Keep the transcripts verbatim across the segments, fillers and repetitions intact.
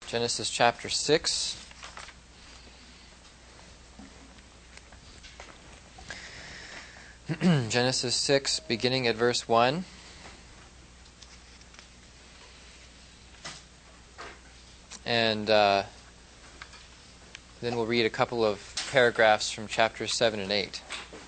Genesis chapter six. Genesis six, beginning at verse one. And uh, then we'll read a couple of paragraphs from chapters seven and eight.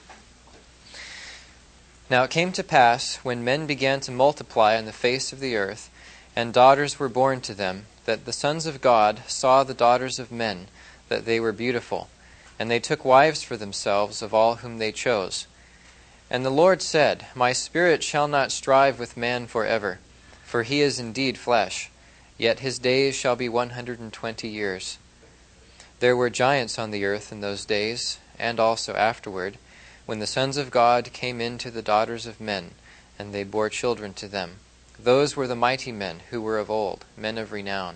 Now it came to pass, when men began to multiply on the face of the earth, and daughters were born to them, that the sons of God saw the daughters of men, that they were beautiful, and they took wives for themselves of all whom they chose. And the Lord said, My spirit shall not strive with man forever, for he is indeed flesh, yet his days shall be one hundred and twenty years. There were giants on the earth in those days, and also afterward, when the sons of God came in to the daughters of men, and they bore children to them. Those were the mighty men who were of old, men of renown.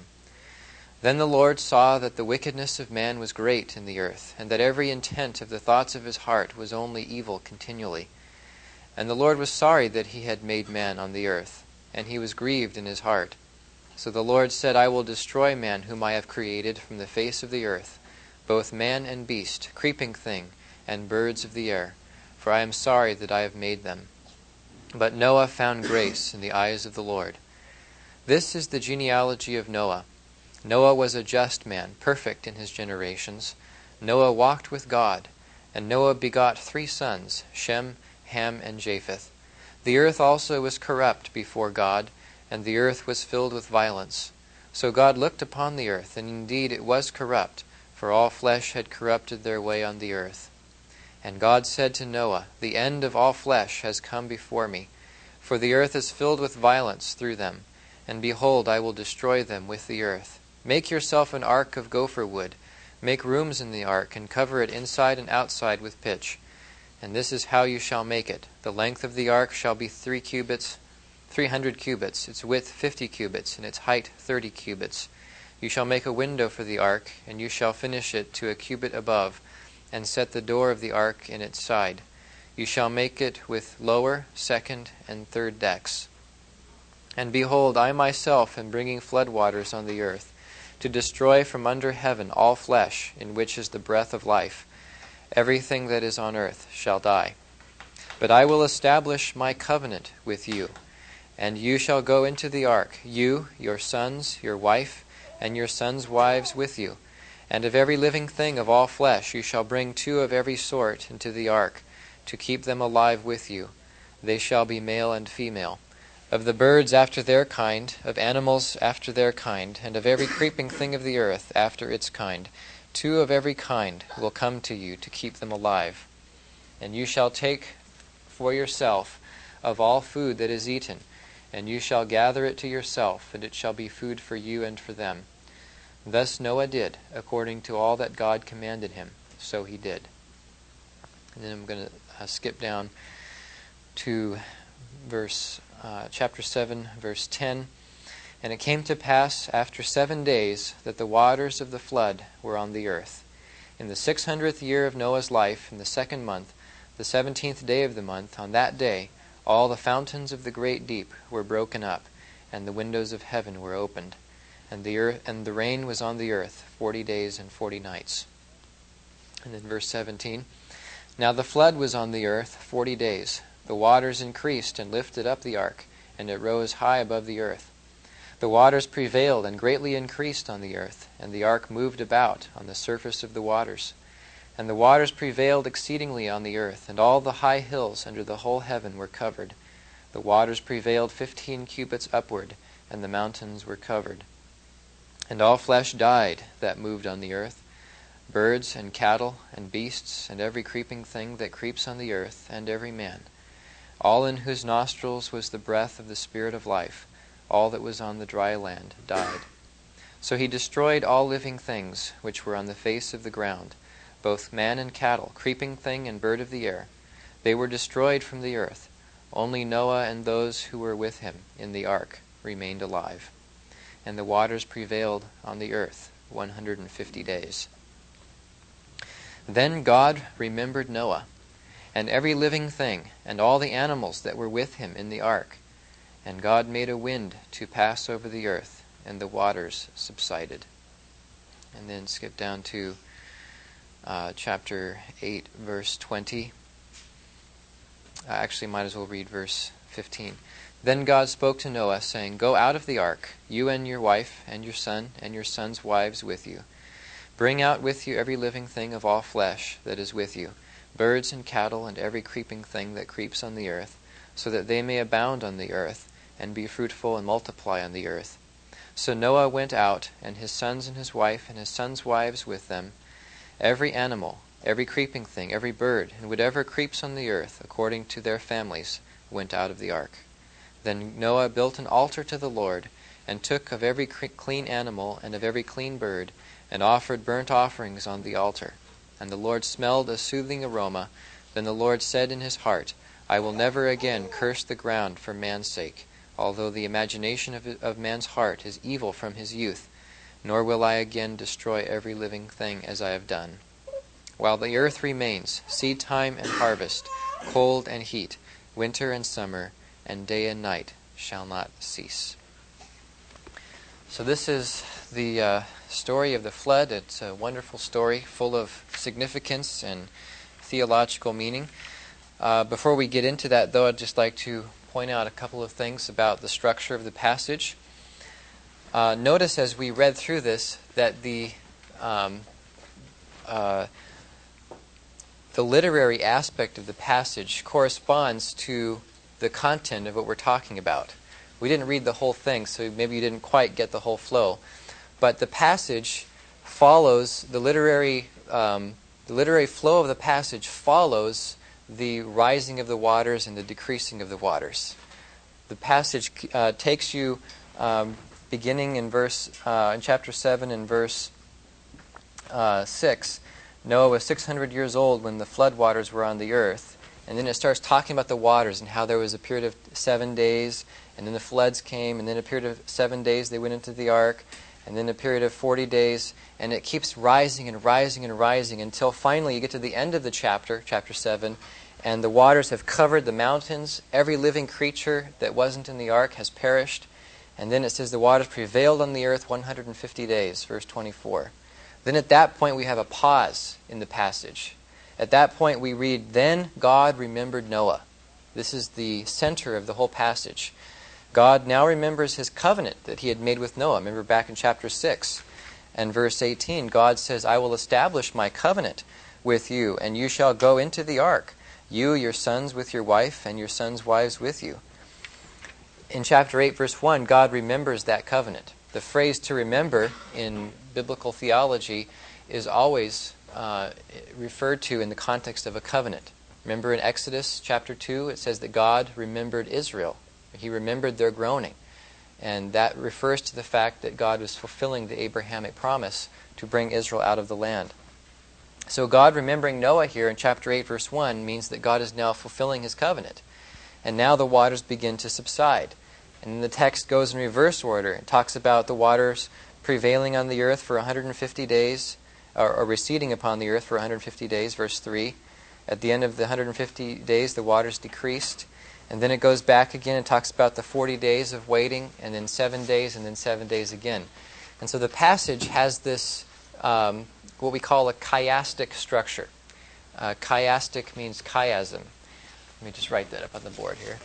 Then the Lord saw that the wickedness of man was great in the earth, and that every intent of the thoughts of his heart was only evil continually. And the Lord was sorry that he had made man on the earth, and he was grieved in his heart. So the Lord said, I will destroy man whom I have created from the face of the earth, both man and beast, creeping thing, and birds of the air, for I am sorry that I have made them. But Noah found grace in the eyes of the Lord. This is the genealogy of Noah. Noah was a just man, perfect in his generations. Noah walked with God, and Noah begot three sons, Shem, Ham, and Japheth. The earth also was corrupt before God, and the earth was filled with violence. So God looked upon the earth, and indeed it was corrupt, for all flesh had corrupted their way on the earth. And God said to Noah, The end of all flesh has come before me, for the earth is filled with violence through them, and behold, I will destroy them with the earth. Make yourself an ark of gopher wood, make rooms in the ark, and cover it inside and outside with pitch. And this is how you shall make it. The length of the ark shall be three cubits, three hundred cubits, its width fifty cubits, and its height thirty cubits. You shall make a window for the ark, and you shall finish it to a cubit above, and set the door of the ark in its side. You shall make it with lower, second, and third decks. And behold, I myself am bringing floodwaters on the earth, to destroy from under heaven all flesh, in which is the breath of life. Everything that is on earth shall die. But I will establish my covenant with you, and you shall go into the ark, you, your sons, your wife, and your sons' wives with you. And of every living thing of all flesh you shall bring two of every sort into the ark, to keep them alive with you. They shall be male and female. Of the birds after their kind, of animals after their kind, and of every creeping thing of the earth after its kind, two of every kind will come to you to keep them alive. And you shall take for yourself of all food that is eaten, and you shall gather it to yourself, and it shall be food for you and for them. Thus Noah did, according to all that God commanded him. So he did. And then I'm going to uh, skip down to verse uh, chapter seven, verse ten. And it came to pass after seven days that the waters of the flood were on the earth. In the six hundredth year of Noah's life, in the second month, the seventeenth day of the month, on that day, all the fountains of the great deep were broken up, and the windows of heaven were opened. And the earth and the rain was on the earth forty days and forty nights. And then verse seventeen. Now the flood was on the earth forty days. The waters increased and lifted up the ark, and it rose high above the earth. The waters prevailed and greatly increased on the earth, and the ark moved about on the surface of the waters. And the waters prevailed exceedingly on the earth, and all the high hills under the whole heaven were covered. The waters prevailed fifteen cubits upward, and the mountains were covered. And all flesh died that moved on the earth, birds and cattle and beasts and every creeping thing that creeps on the earth, and every man, all in whose nostrils was the breath of the Spirit of life. All that was on the dry land died. So he destroyed all living things which were on the face of the ground, both man and cattle, creeping thing and bird of the air. They were destroyed from the earth. Only Noah and those who were with him in the ark remained alive. And the waters prevailed on the earth one hundred and fifty days. Then God remembered Noah, and every living thing, and all the animals that were with him in the ark. And God made a wind to pass over the earth, and the waters subsided. and then skip down to uh, chapter eight, verse twenty. Uh, actually, might as well read verse fifteen. Then God spoke to Noah, saying, Go out of the ark, you and your wife, and your son, and your son's wives with you. Bring out with you every living thing of all flesh that is with you, birds and cattle, and every creeping thing that creeps on the earth, so that they may abound on the earth, and be fruitful and multiply on the earth. So Noah went out, and his sons and his wife, and his sons' wives with them. Every animal, every creeping thing, every bird, and whatever creeps on the earth, according to their families, went out of the ark. Then Noah built an altar to the Lord, and took of every clean animal and of every clean bird, and offered burnt offerings on the altar. And the Lord smelled a soothing aroma. Then the Lord said in his heart, I will never again curse the ground for man's sake, although the imagination of, of man's heart is evil from his youth, nor will I again destroy every living thing as I have done. While the earth remains, seed time and harvest, cold and heat, winter and summer, and day and night shall not cease. So this is the uh, story of the flood. It's a wonderful story, full of significance and theological meaning. Uh, before we get into that, though, I'd just like to point out a couple of things about the structure of the passage. Uh, notice as we read through this that the um, uh, the literary aspect of the passage corresponds to the content of what we're talking about. We didn't read the whole thing, so maybe you didn't quite get the whole flow. But the passage follows the literary um, the literary flow of the passage follows the rising of the waters and the decreasing of the waters. The passage uh, takes you um, beginning in verse uh, in chapter seven and verse uh, six. Noah was six hundred years old when the flood waters were on the earth, and then it starts talking about the waters and how there was a period of seven days, and then the floods came, and then a period of seven days they went into the ark, and then a period of forty days, and it keeps rising and rising and rising until finally you get to the end of the chapter, chapter seven, and the waters have covered the mountains. Every living creature that wasn't in the ark has perished. And then it says the waters prevailed on the earth one hundred fifty days, verse twenty-four. Then at that point we have a pause in the passage. At that point we read, Then God remembered Noah. This is the center of the whole passage. God now remembers his covenant that he had made with Noah. Remember back in chapter six and verse eighteen, God says, I will establish my covenant with you, and you shall go into the ark, you, your sons with your wife, and your sons' wives with you. In chapter eight, verse one, God remembers that covenant. The phrase to remember in biblical theology is always uh, referred to in the context of a covenant. Remember in Exodus chapter two, it says that God remembered Israel. He remembered their groaning. And that refers to the fact that God was fulfilling the Abrahamic promise to bring Israel out of the land. So God remembering Noah here in chapter eight, verse one, means that God is now fulfilling his covenant. And now the waters begin to subside. And then the text goes in reverse order. It talks about the waters prevailing on the earth for one hundred fifty days, or, or receding upon the earth for one hundred fifty days, verse three. At the end of the one hundred fifty days, the waters decreased. And then it goes back again and talks about the forty days of waiting, and then seven days, and then seven days again. And so the passage has this, um, what we call a chiastic structure. Uh, chiastic means chiasm. Let me just write that up on the board here.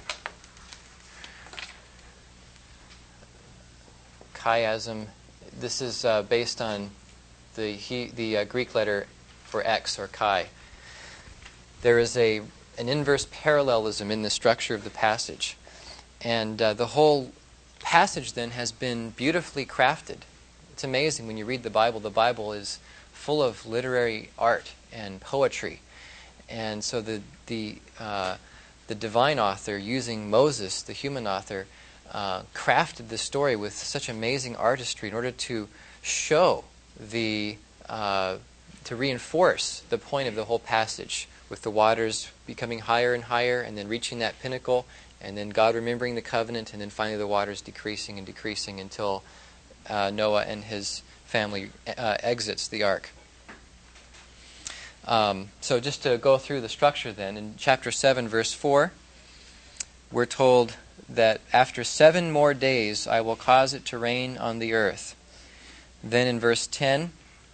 Chiasm. This is uh, based on the he, the uh, Greek letter for X, or chi. There is a an inverse parallelism in the structure of the passage. And uh, the whole passage then has been beautifully crafted. It's amazing when you read the Bible. The Bible is full of literary art and poetry. And so the the uh, the divine author, using Moses, the human author, uh, crafted this story with such amazing artistry in order to show the, uh, to reinforce the point of the whole passage, with the waters becoming higher and higher, and then reaching that pinnacle, and then God remembering the covenant, and then finally the waters decreasing and decreasing until uh, Noah and his family uh, exits the ark. Um, so just to go through the structure then, in chapter seven, verse four, we're told that after seven more days I will cause it to rain on the earth. Then in verse ten,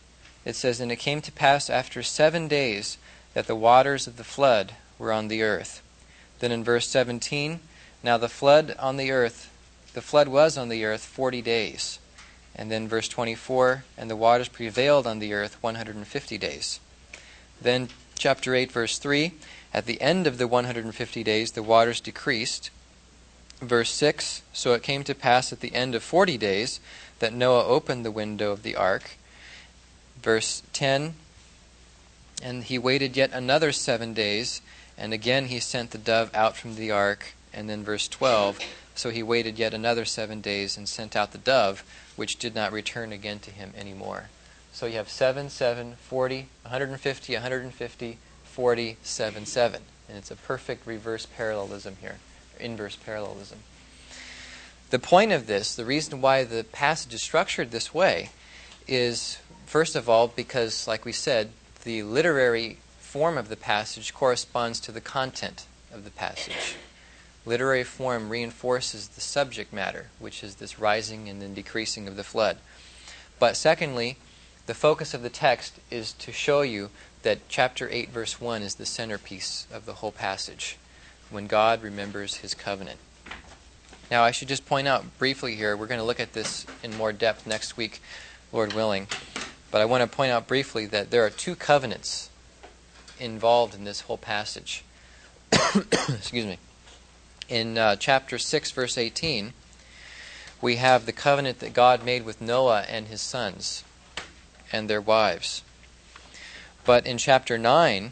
it says, "And it came to pass after seven days that the waters of the flood were on the earth." Then in verse seventeen, "Now the flood on the earth, the flood was on the earth forty days." And then verse twenty-four, "And the waters prevailed on the earth one hundred fifty days." Then chapter eight, verse three, "At the end of the one hundred fifty days the waters decreased." Verse six, "So it came to pass at the end of forty days that Noah opened the window of the ark." Verse ten, "And he waited yet another seven days, and again he sent the dove out from the ark." And then verse twelve, "So he waited yet another seven days and sent out the dove, which did not return again to him any more." So you have seven, seven, forty, one hundred fifty, one hundred fifty, forty, seven, seven. And it's a perfect reverse parallelism here, or inverse parallelism. The point of this, the reason why the passage is structured this way, is, first of all, because, like we said, the literary form of the passage corresponds to the content of the passage. Literary form reinforces the subject matter, which is this rising and then decreasing of the flood. But secondly, the focus of the text is to show you that chapter eight, verse one is the centerpiece of the whole passage, when God remembers his covenant. Now, I should just point out briefly here, we're going to look at this in more depth next week, Lord willing, but I want to point out briefly that there are two covenants involved in this whole passage. Excuse me. In uh, chapter six, verse eighteen, we have the covenant that God made with Noah and his sons and their wives. But in chapter nine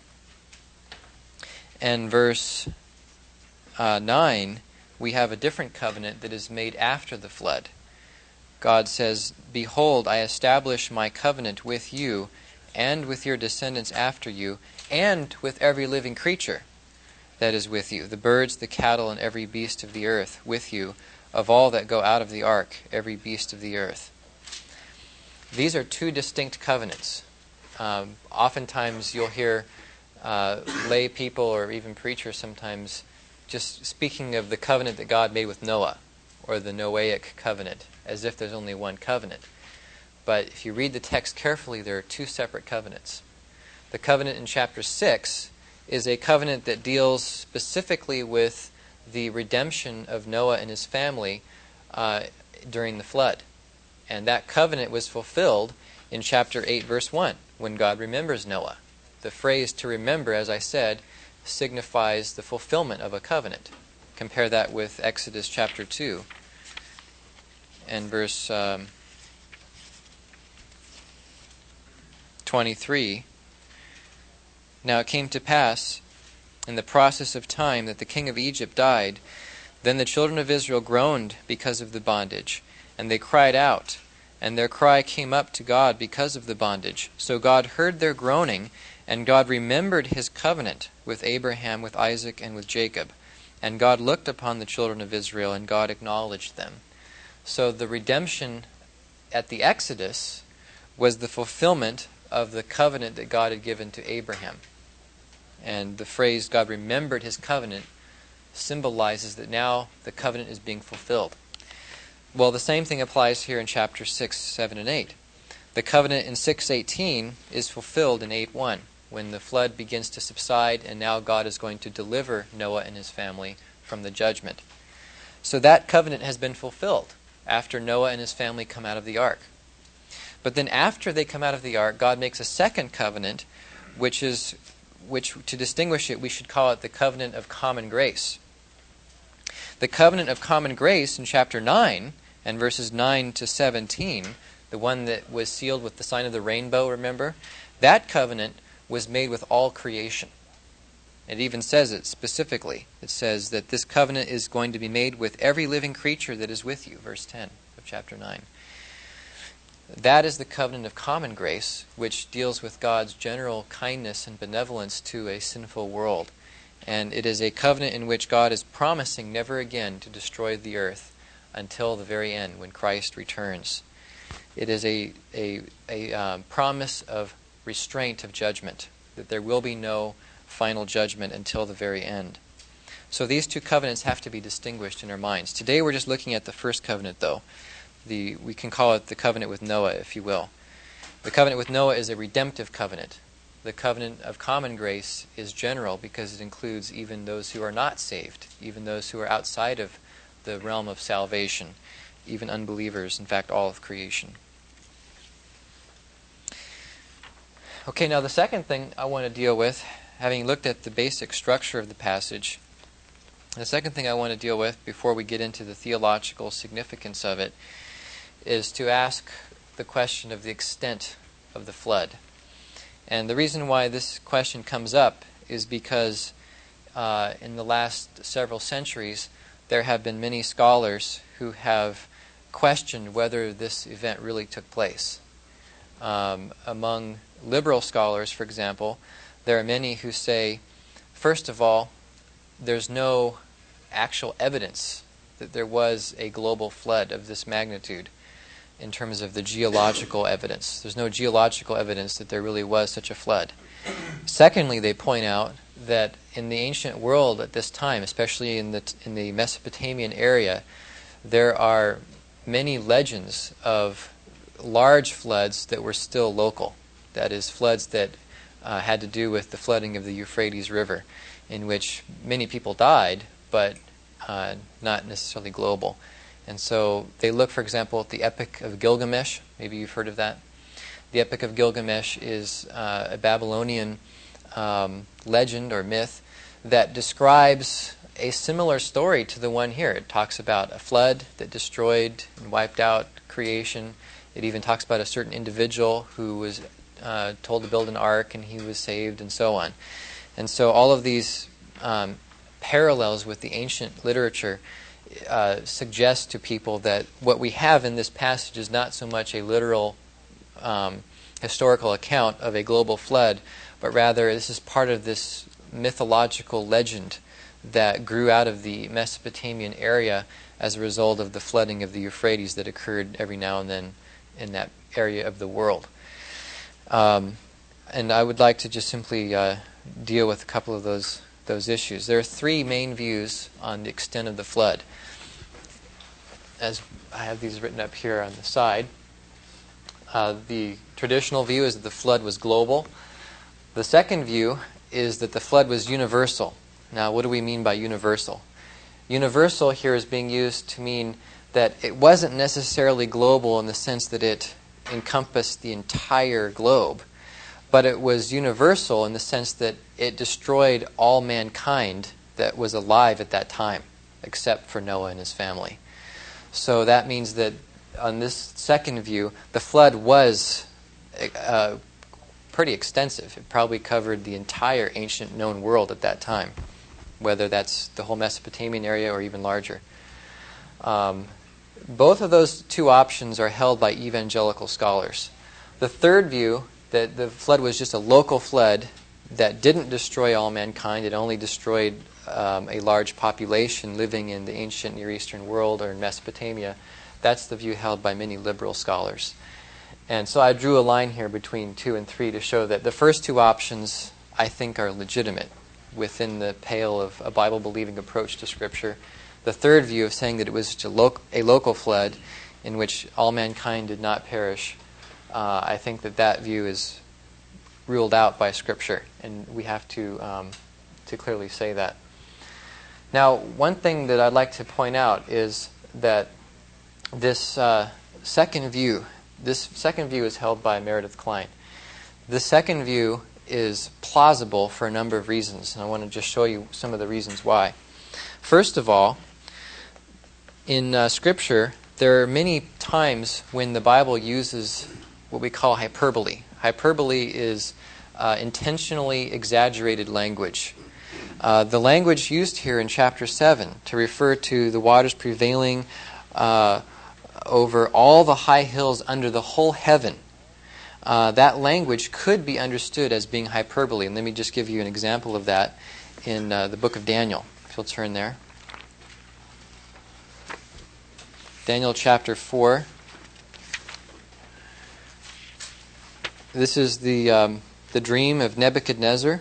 and verse uh, nine, we have a different covenant that is made after the flood. God says, "Behold, I establish my covenant with you and with your descendants after you and with every living creature that is with you, the birds, the cattle, and every beast of the earth with you, of all that go out of the ark, every beast of the earth." These are two distinct covenants. Um, oftentimes you'll hear uh, lay people or even preachers sometimes just speaking of the covenant that God made with Noah, or the Noahic covenant, as if there's only one covenant. But if you read the text carefully, there are two separate covenants. The covenant in chapter six is a covenant that deals specifically with the redemption of Noah and his family uh, during the flood. And that covenant was fulfilled in chapter eight, verse one, when God remembers Noah. The phrase "to remember," as I said, signifies the fulfillment of a covenant. Compare that with Exodus chapter two and verse um, twenty-three. "Now it came to pass in the process of time that the king of Egypt died. Then the children of Israel groaned because of the bondage, and they cried out, and their cry came up to God because of the bondage. So God heard their groaning, and God remembered his covenant with Abraham, with Isaac, and with Jacob. And God looked upon the children of Israel, and God acknowledged them." So the redemption at the Exodus was the fulfillment of the covenant that God had given to Abraham. And the phrase "God remembered his covenant" symbolizes that now the covenant is being fulfilled. Well, the same thing applies here in chapter six, seven, and eight. The covenant in six eighteen is fulfilled in eight one, when the flood begins to subside, and now God is going to deliver Noah and his family from the judgment. So that covenant has been fulfilled after Noah and his family come out of the ark. But then after they come out of the ark, God makes a second covenant, which is, which to distinguish it, we should call it the covenant of common grace. The covenant of common grace in chapter nine and verses nine to seventeen, the one that was sealed with the sign of the rainbow, remember? That covenant was made with all creation. It even says it specifically. It says that this covenant is going to be made with every living creature that is with you, verse ten of chapter nine. That is the covenant of common grace, which deals with God's general kindness and benevolence to a sinful world. And it is a covenant in which God is promising never again to destroy the earth until the very end, when Christ returns. It is a, a, a um, promise of restraint of judgment, that there will be no final judgment until the very end. So these two covenants have to be distinguished in our minds. Today we're just looking at the first covenant, though. The, we can call it the covenant with Noah, if you will. The covenant with Noah is a redemptive covenant. The covenant of common grace is general because it includes even those who are not saved, even those who are outside of the realm of salvation, even unbelievers, in fact, all of creation. Okay, now the second thing I want to deal with, having looked at the basic structure of the passage, the second thing I want to deal with before we get into the theological significance of it is to ask the question of the extent of the flood. And the reason why this question comes up is because uh, in the last several centuries there have been many scholars who have questioned whether this event really took place. Um, among liberal scholars, for example, there are many who say, first of all, there's no actual evidence that there was a global flood of this magnitude in terms of the geological evidence. There's no geological evidence that there really was such a flood. Secondly, they point out that in the ancient world at this time, especially in the in the Mesopotamian area, there are many legends of large floods that were still local. That is, floods that uh, had to do with the flooding of the Euphrates River, in which many people died, but uh, not necessarily global. And so they look, for example, at the Epic of Gilgamesh. Maybe you've heard of that. The Epic of Gilgamesh is uh, a Babylonian um, legend or myth that describes a similar story to the one here. It talks about a flood that destroyed and wiped out creation. It even talks about a certain individual who was uh, told to build an ark and he was saved, and so on. And so all of these um, parallels with the ancient literature uh, suggest to people that what we have in this passage is not so much a literal um, historical account of a global flood, but rather this is part of this mythological legend that grew out of the Mesopotamian area as a result of the flooding of the Euphrates that occurred every now and then in that area of the world. Um, and I would like to just simply uh, deal with a couple of those those issues. There are three main views on the extent of the flood. As I have these written up here on the side, uh, the traditional view is that the flood was global. The second view is that the flood was universal. Now, what do we mean by universal? Universal here is being used to mean that it wasn't necessarily global in the sense that it encompassed the entire globe, but it was universal in the sense that it destroyed all mankind that was alive at that time, except for Noah and his family. So that means that on this second view, the flood was uh, pretty extensive. It probably covered the entire ancient known world at that time, whether that's the whole Mesopotamian area or even larger. Um, both of those two options are held by evangelical scholars. The third view, that the flood was just a local flood that didn't destroy all mankind, it only destroyed um, a large population living in the ancient Near Eastern world or in Mesopotamia, that's the view held by many liberal scholars. And so I drew a line here between two and three to show that the first two options, I think, are legitimate within the pale of a Bible-believing approach to Scripture. The third view of saying that it was just a, lo- a local flood in which all mankind did not perish, uh, I think that that view is ruled out by Scripture, and we have to um, to clearly say that. Now, one thing that I'd like to point out is that this uh, second view, this second view is held by Meredith Kline. The second view is plausible for a number of reasons, and I want to just show you some of the reasons why. First of all, in uh, Scripture, there are many times when the Bible uses what we call hyperbole. Hyperbole is uh, intentionally exaggerated language. Uh, the language used here in chapter seven to refer to the waters prevailing uh, over all the high hills under the whole heaven, uh, that language could be understood as being hyperbole. And let me just give you an example of that in uh, the book of Daniel. If you'll turn there. Daniel chapter four. This is the um, the dream of Nebuchadnezzar.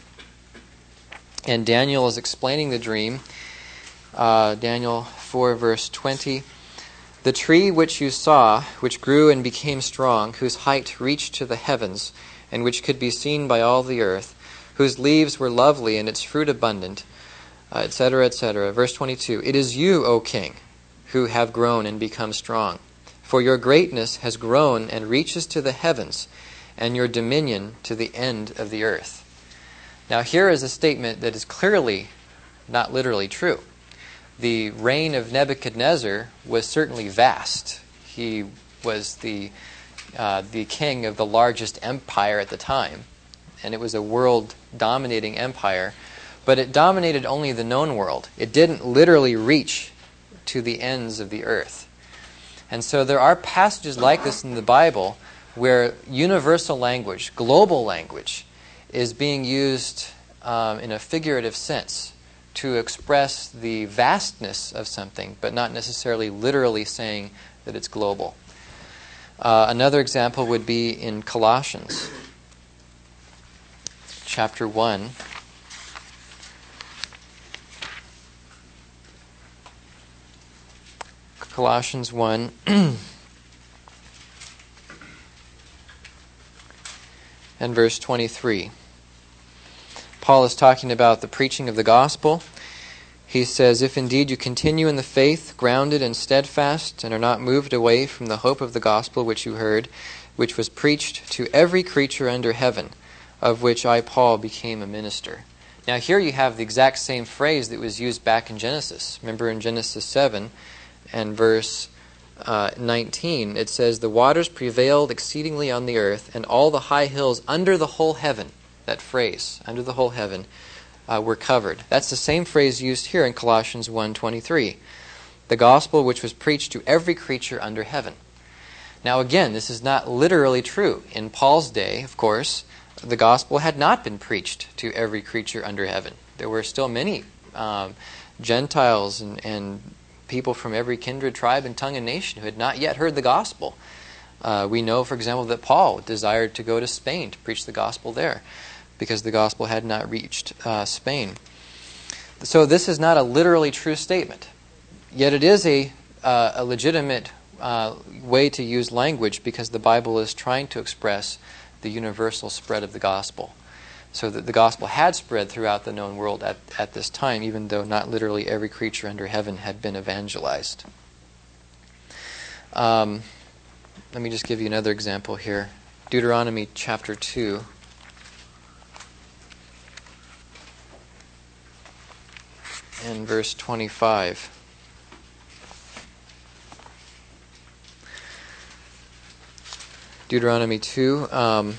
And Daniel is explaining the dream. Uh, Daniel four, verse twenty. The tree which you saw, which grew and became strong, whose height reached to the heavens, and which could be seen by all the earth, whose leaves were lovely and its fruit abundant, uh, et cetera, et cetera. Verse twenty-two, it is you, O king, who have grown and become strong. For your greatness has grown and reaches to the heavens, and your dominion to the end of the earth. Now here is a statement that is clearly not literally true. The reign of Nebuchadnezzar was certainly vast. He was the uh, the king of the largest empire at the time, and it was a world-dominating empire, but it dominated only the known world. It didn't literally reach to the ends of the earth. And so there are passages like this in the Bible where universal language, global language, is being used um, in a figurative sense to express the vastness of something, but not necessarily literally saying that it's global. Uh, another example would be in Colossians, chapter one. Colossians one. And verse twenty-three. Paul is talking about the preaching of the gospel. He says, if indeed you continue in the faith, grounded and steadfast, and are not moved away from the hope of the gospel which you heard, which was preached to every creature under heaven, of which I, Paul, became a minister. Now here you have the exact same phrase that was used back in Genesis. Remember in Genesis seven and verse uh, nineteen, it says, the waters prevailed exceedingly on the earth, and all the high hills under the whole heaven, that phrase, under the whole heaven, uh, were covered. That's the same phrase used here in Colossians one twenty-three. The gospel which was preached to every creature under heaven. Now again, this is not literally true. In Paul's day, of course, the gospel had not been preached to every creature under heaven. There were still many um, Gentiles and, and people from every kindred, tribe, and tongue and nation who had not yet heard the gospel. Uh, we know, for example, that Paul desired to go to Spain to preach the gospel there, because the gospel had not reached uh, Spain. So this is not a literally true statement. Yet it is a, uh, a legitimate uh, way to use language, because the Bible is trying to express the universal spread of the gospel. So that the gospel had spread throughout the known world at, at this time, even though not literally every creature under heaven had been evangelized. Um, let me just give you another example here. Deuteronomy chapter two. And verse twenty-five. Deuteronomy two um,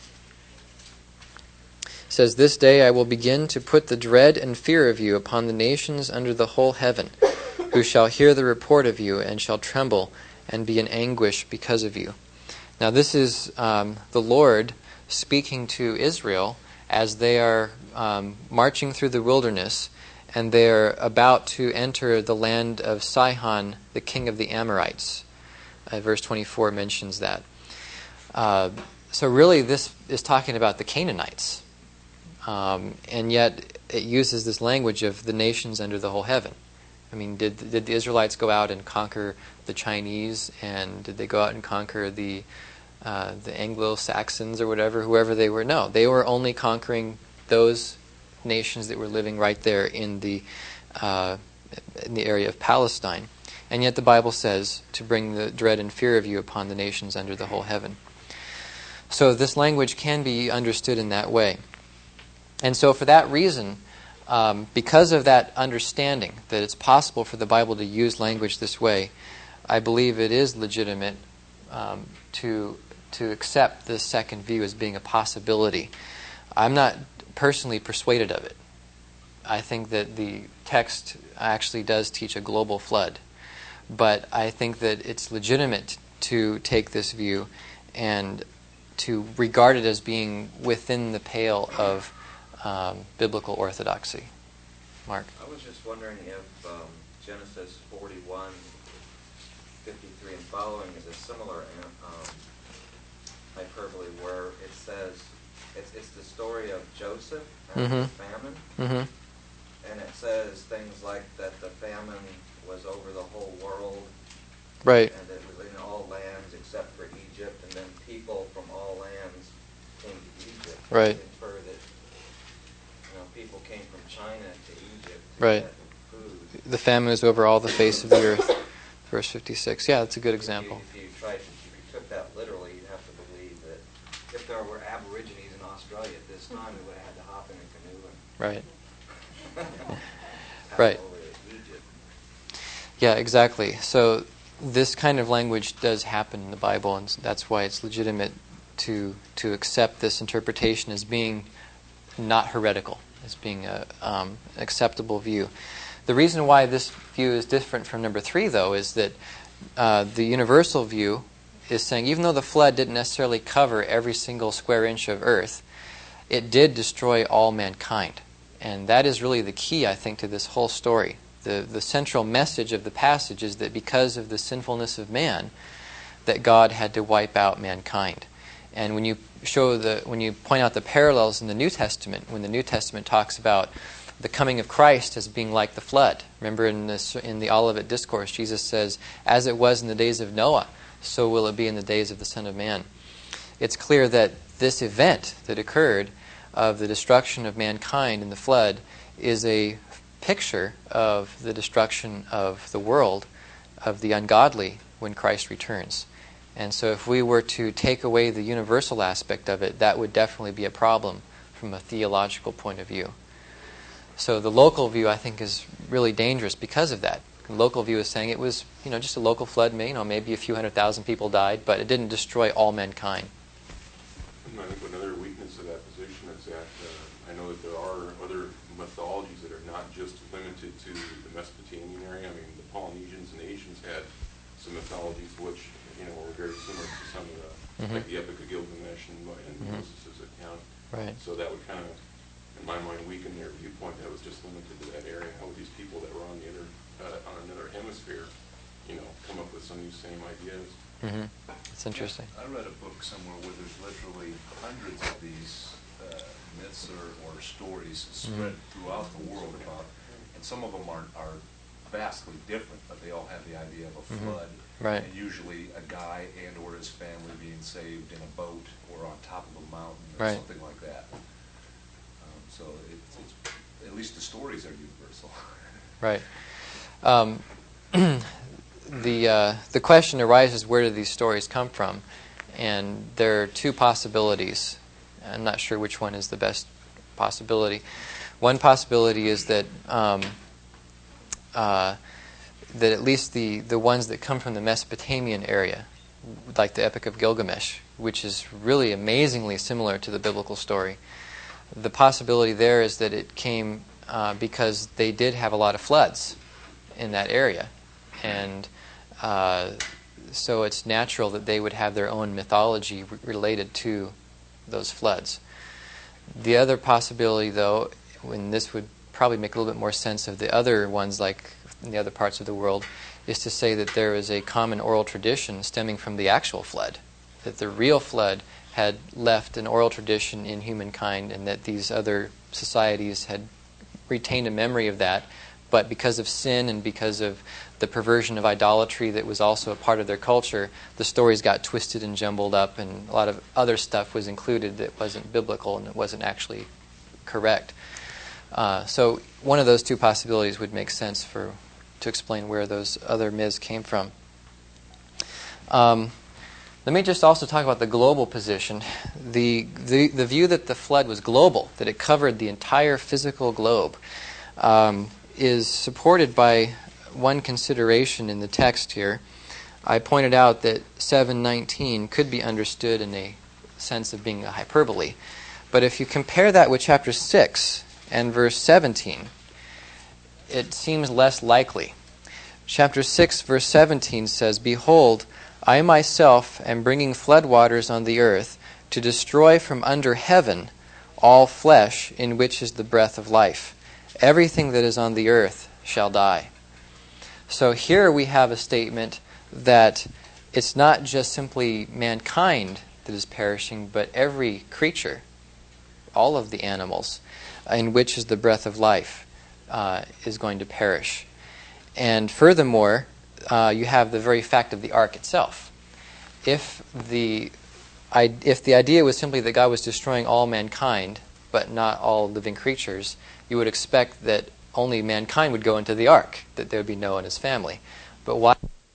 says, this day I will begin to put the dread and fear of you upon the nations under the whole heaven, who shall hear the report of you and shall tremble and be in anguish because of you. Now this is um, the Lord speaking to Israel as they are um, marching through the wilderness, and they're about to enter the land of Sihon, the king of the Amorites. Uh, verse twenty-four mentions that. Uh, so really this is talking about the Canaanites. Um, and yet it uses this language of the nations under the whole heaven. I mean, did, did the Israelites go out and conquer the Chinese, and did they go out and conquer the, uh, the Anglo-Saxons or whatever, whoever they were? No, they were only conquering those nations that were living right there in the uh, in the area of Palestine. And yet the Bible says to bring the dread and fear of you upon the nations under the whole heaven. So this language can be understood in that way. And so for that reason, um, because of that understanding that it's possible for the Bible to use language this way, I believe it is legitimate um, to to accept this second view as being a possibility. I'm not personally persuaded of it. I think that the text actually does teach a global flood, but I think that it's legitimate to take this view and to regard it as being within the pale of um, biblical orthodoxy. Mark? I was just wondering if um, Genesis forty-one, fifty-three and following is a similar um, hyperbole where it says, it's, it's the story of Joseph and Mm-hmm. the famine, Mm-hmm. and it says things like that the famine was over the whole world, Right. And it was in all lands except for Egypt, and then people from all lands came to Egypt. Right. To infer that, you know, people came from China to Egypt to Right. get food. The famine was over all the face of the earth. Verse fifty-six. Yeah, that's a good example. If you, if you tried, if you took that literally, you'd have to believe that if there were Aborigines in Australia at this time, we would have had to hop in a canoe and Right. paddle Right. over to Egypt. Yeah, exactly. So this kind of language does happen in the Bible, and that's why it's legitimate to to accept this interpretation as being not heretical, as being a um, an acceptable view. The reason why this view is different from number three, though, is that uh, the universal view is saying even though the flood didn't necessarily cover every single square inch of earth, it did destroy all mankind. And that is really the key, I think, to this whole story. The, the central message of the passage is that because of the sinfulness of man, that God had to wipe out mankind. And when you show the, when you point out the parallels in the New Testament, when the New Testament talks about the coming of Christ as being like the flood. Remember in this in the Olivet Discourse, Jesus says, "As it was in the days of Noah, so will it be in the days of the Son of Man." It's clear that this event that occurred of the destruction of mankind in the flood is a picture of the destruction of the world, of the ungodly, when Christ returns. And so if we were to take away the universal aspect of it, that would definitely be a problem from a theological point of view. So the local view, I think, is really dangerous because of that. The local view is saying it was, you know, just a local flood. You know, maybe a few hundred thousand people died, but it didn't destroy all mankind. I think another weakness of that position is that uh, I know that there are other mythologies that are not just limited to the Mesopotamian area. I mean, the Polynesians and the Asians had some mythologies which, you know, were very similar to some of the, mm-hmm. like the Epic of Gilgamesh and, and mm-hmm. Moses' account. Right. So that would kind of, in my mind, weaken their viewpoint that was just limited to that area. How would these people that were on the other, uh, on another hemisphere, you know, come up with some of these same ideas? Mm-hmm. That's interesting. I read a book somewhere where there's literally hundreds of these uh, myths or, or stories spread mm-hmm. throughout the world about, and some of them are, are vastly different, but they all have the idea of a flood. Mm-hmm. Right. And usually a guy and or his family being saved in a boat or on top of a mountain or right. something like that. Um, so it's, it's, at least the stories are universal. Right. Um, the uh, the question arises, where do these stories come from? And there are two possibilities. I'm not sure which one is the best possibility. One possibility is that um, uh, that at least the, the ones that come from the Mesopotamian area, like the Epic of Gilgamesh, which is really amazingly similar to the biblical story, the possibility there is that it came uh, because they did have a lot of floods in that area. And uh, so it's natural that they would have their own mythology re- related to those floods. The other possibility, though, and this would probably make a little bit more sense of the other ones, like in the other parts of the world, is to say that there is a common oral tradition stemming from the actual flood, that the real flood had left an oral tradition in humankind, and that these other societies had retained a memory of that, but because of sin and because of the perversion of idolatry that was also a part of their culture, the stories got twisted and jumbled up, and a lot of other stuff was included that wasn't biblical and it wasn't actually correct. Uh, so one of those two possibilities would make sense for to explain where those other myths came from. Um, let me just also talk about the global position. The, the the view that the flood was global, that it covered the entire physical globe, um, is supported by one consideration in the text here. I pointed out that seven nineteen could be understood in a sense of being a hyperbole. But if you compare that with chapter six and verse seventeen, it seems less likely. Chapter six, verse seventeen says, "Behold, I myself am bringing floodwaters on the earth to destroy from under heaven all flesh in which is the breath of life. Everything that is on the earth shall die." So here we have a statement that it's not just simply mankind that is perishing, but every creature, all of the animals, in which is the breath of life, uh, is going to perish. And furthermore, uh, you have the very fact of the ark itself. If the I, if the idea was simply that God was destroying all mankind, but not all living creatures, you would expect that only mankind would go into the ark, that there would be Noah and his family. But why?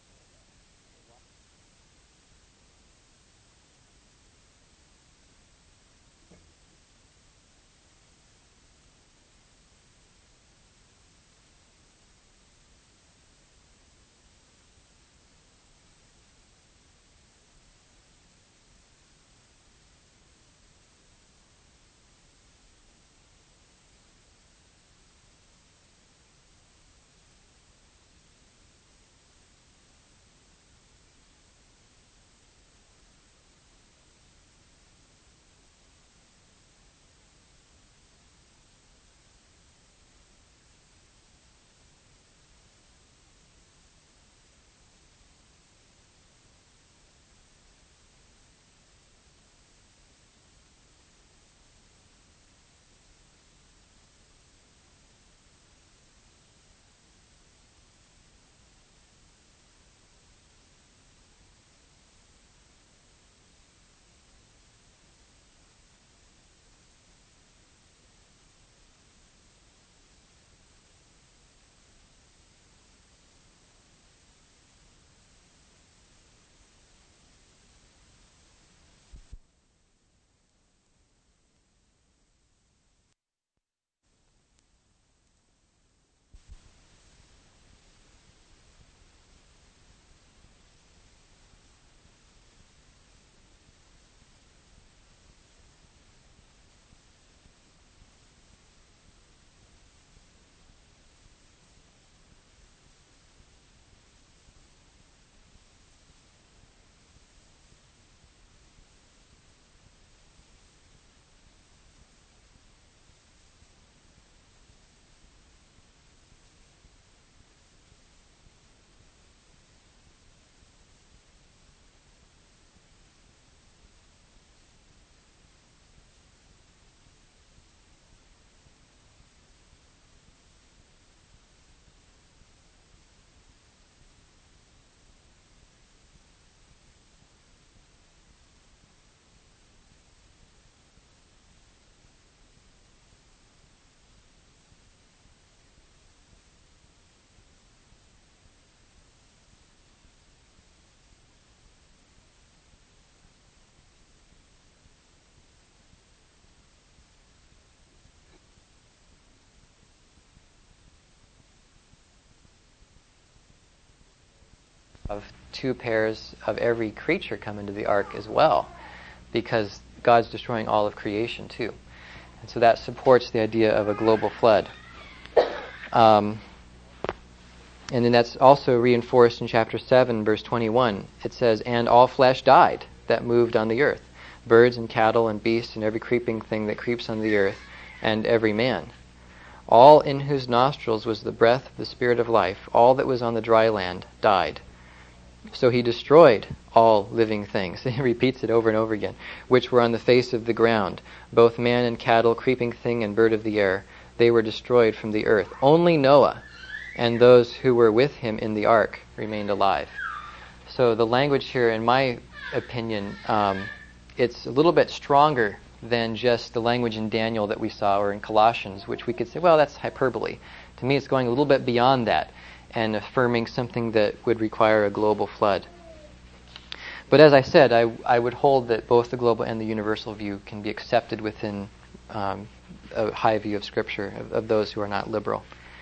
Of two pairs of every creature come into the ark as well, because God's destroying all of creation too. And so that supports the idea of a global flood. Um, and then that's also reinforced in chapter seven, verse twenty-one. It says, "And all flesh died that moved on the earth, birds and cattle and beasts and every creeping thing that creeps on the earth, and every man. All in whose nostrils was the breath of the Spirit of life, all that was on the dry land, died. So he destroyed all living things," he repeats it over and over again, "which were on the face of the ground, both man and cattle, creeping thing and bird of the air. They were destroyed from the earth. Only Noah and those who were with him in the ark remained alive." So the language here, in my opinion, um, it's a little bit stronger than just the language in Daniel that we saw, or in Colossians, which we could say, well, that's hyperbole. To me, it's going a little bit beyond that, and affirming something that would require a global flood. But as I said, I, I would hold that both the global and the universal view can be accepted within um, a high view of Scripture, of, of those who are not liberal.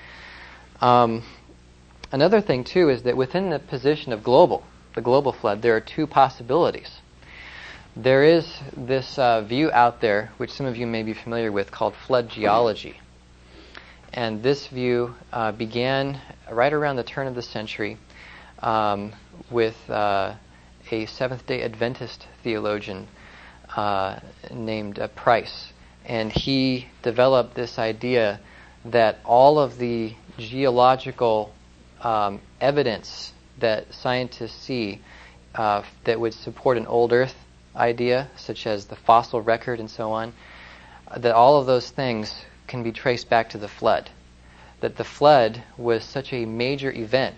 Um, another thing, too, is that within the position of global, the global flood, there are two possibilities. There is this uh, view out there, which some of you may be familiar with, called flood geology. And this view uh, began right around the turn of the century um, with uh, a Seventh-day Adventist theologian uh, named uh, Price. And he developed this idea that all of the geological um, evidence that scientists see uh, that would support an old Earth idea, such as the fossil record and so on, that all of those things can be traced back to the flood. That the flood was such a major event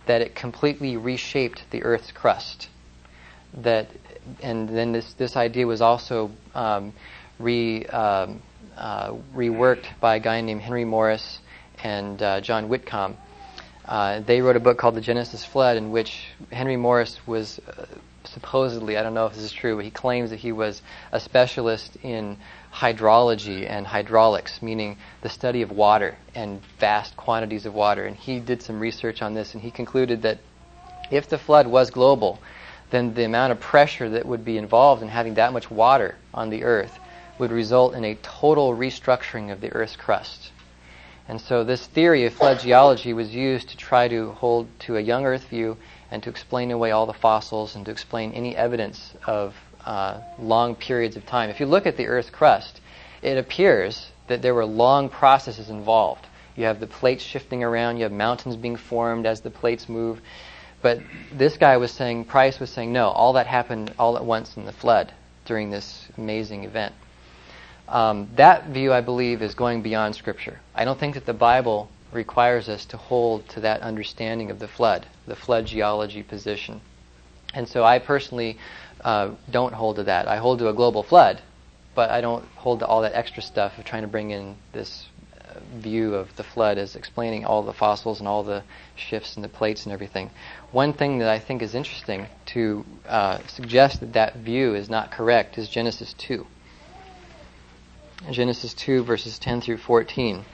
that it completely reshaped the Earth's crust. That, and then this, this idea was also um, re, um, uh, reworked by a guy named Henry Morris and uh, John Whitcomb. Uh, they wrote a book called The Genesis Flood, in which Henry Morris was uh, supposedly, I don't know if this is true, but he claims that he was a specialist in hydrology and hydraulics, meaning the study of water and vast quantities of water. And he did some research on this, and he concluded that if the flood was global, then the amount of pressure that would be involved in having that much water on the Earth would result in a total restructuring of the Earth's crust. And so this theory of flood geology was used to try to hold to a young Earth view and to explain away all the fossils and to explain any evidence of uh, long periods of time. If you look at the Earth's crust, it appears that there were long processes involved. You have the plates shifting around, you have mountains being formed as the plates move. But this guy was saying, Price was saying, no, all that happened all at once in the flood during this amazing event. Um, that view, I believe, is going beyond Scripture. I don't think that the Bible requires us to hold to that understanding of the flood, the flood geology position. And so I personally uh, don't hold to that. I hold to a global flood, but I don't hold to all that extra stuff of trying to bring in this uh, view of the flood as explaining all the fossils and all the shifts in the plates and everything. One thing that I think is interesting to uh, suggest that that view is not correct is Genesis two. Genesis two, verses ten through fourteen.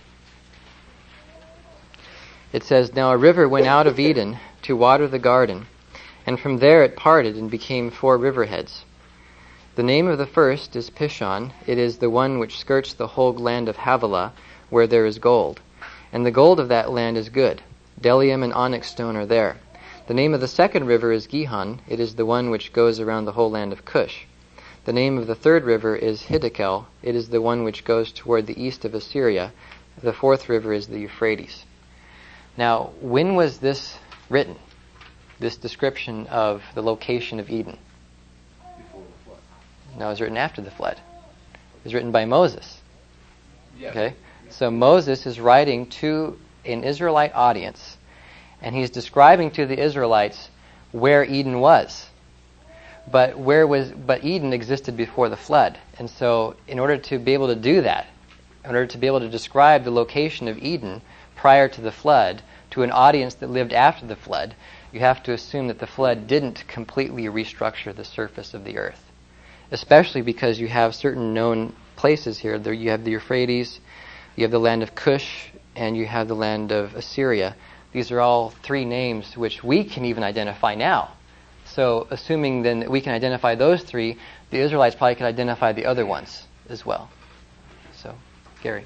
It says, "Now a river went out of Eden to water the garden, and from there it parted and became four riverheads. The name of the first is Pishon. It is the one which skirts the whole land of Havilah, where there is gold. And the gold of that land is good. Bdellium and onyx stone are there. The name of the second river is Gihon. It is the one which goes around the whole land of Cush. The name of the third river is Hiddekel. It is the one which goes toward the east of Assyria. The fourth river is the Euphrates." Now, when was this written? This description of the location of Eden? Before the flood. No, it was written after the flood. It was written by Moses. Yeah. Okay? So Moses is writing to an Israelite audience, and he's describing to the Israelites where Eden was. But where was but Eden existed before the flood. And so in order to be able to do that, in order to be able to describe the location of Eden prior to the flood to an audience that lived after the flood, you have to assume that the flood didn't completely restructure the surface of the earth. Especially because you have certain known places here. There you have the Euphrates, you have the land of Cush, and you have the land of Assyria. These are all three names which we can even identify now. So assuming then that we can identify those three, the Israelites probably could identify the other ones as well. So, Gary.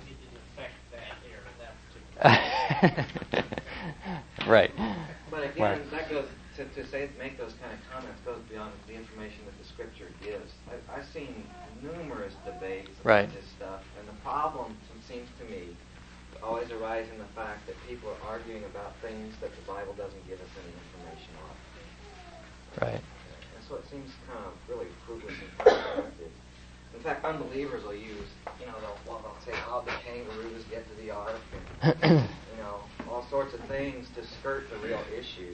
Right. But again, Right. that goes to, to say make those kind of comments goes beyond the information that the Scripture gives. I, I've seen numerous debates about Right. this stuff, and the problem seems to me to always arise in the fact that people are arguing about things that the Bible doesn't give us any information on. Right. And so it seems kind of really fruitless and counterproductive. In fact, unbelievers will use, you know, they'll, well, they'll say, how did the kangaroos get to the ark? And, you know, all sorts of things to skirt the real issue.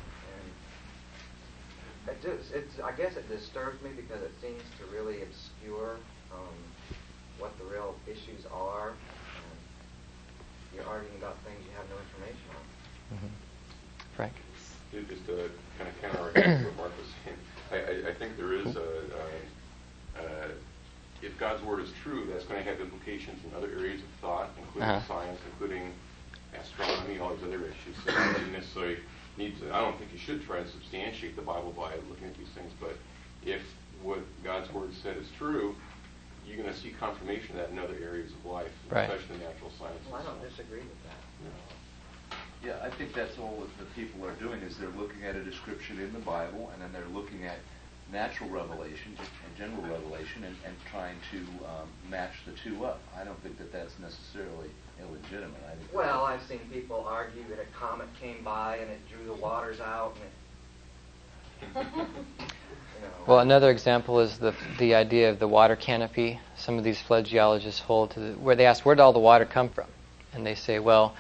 And it just, it's, I guess it disturbs me because it seems to really obscure um, what the real issues are. And you're arguing about things you have no information on. Mm-hmm. Frank? Just to kind of counter what Mark was saying, I, I, I think there is a, a, a if God's word is true, that's going to have implications in other areas of thought, including uh-huh. science, including astronomy, all these other issues. So I don't necessarily need to, I don't think you should try to substantiate the Bible by looking at these things, but if what God's word said is true, you're going to see confirmation of that in other areas of life, right. especially natural sciences. Well, I don't disagree with that. Yeah. Yeah, I think that's all that the people are doing is they're looking at a description in the Bible, and then they're looking at natural revelation and general revelation and, and trying to um, match the two up. I don't think that that's necessarily illegitimate. I think Well, I've seen people argue that a comet came by and it drew the waters out, and it, you know. Well, another example is the the idea of the water canopy. Some of these flood geologists hold to the, where they ask, where did all the water come from? And they say, well,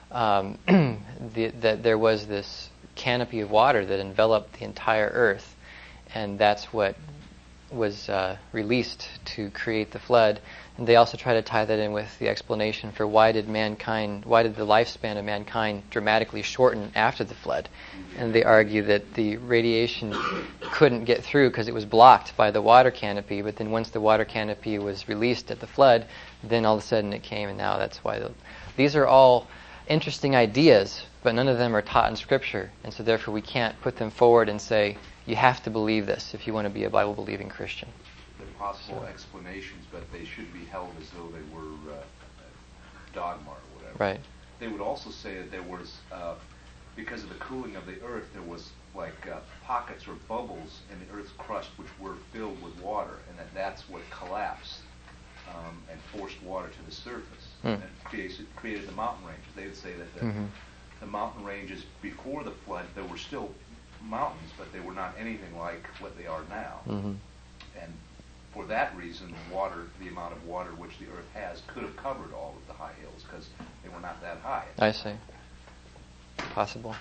um, the, that there was this canopy of water that enveloped the entire earth, and that's what was uh, released to create the flood. And they also try to tie that in with the explanation for why did mankind, why did the lifespan of mankind dramatically shorten after the flood. And they argue that the radiation couldn't get through because it was blocked by the water canopy, but then once the water canopy was released at the flood, then all of a sudden it came, and now that's why. The, these are all interesting ideas, but none of them are taught in Scripture, and so therefore we can't put them forward and say, you have to believe this if you want to be a Bible-believing Christian. They're possible so. explanations, but they should be held as though they were uh, dogma or whatever. Right. They would also say that there was, uh, because of the cooling of the earth, there was like uh, pockets or bubbles in the earth's crust which were filled with water, and that that's what collapsed um, and forced water to the surface mm. and created, created the mountain ranges. They would say that the, mm-hmm. the mountain ranges before the flood, there were still mountains, but they were not anything like what they are now. Mm-hmm. And for that reason, the water, the amount of water which the earth has, could have covered all of the high hills because they were not that high. I see. Possible.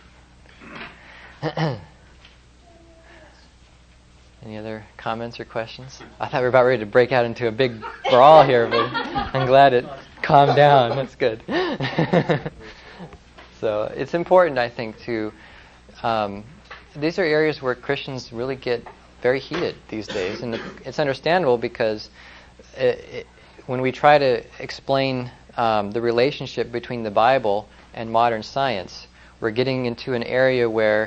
Any other comments or questions? I thought we were about ready to break out into a big brawl here, but I'm glad it calmed down. That's good. So it's important, I think, to... Um, these are areas where Christians really get very heated these days, and it's understandable because it, it, when we try to explain um, the relationship between the Bible and modern science, we're getting into an area where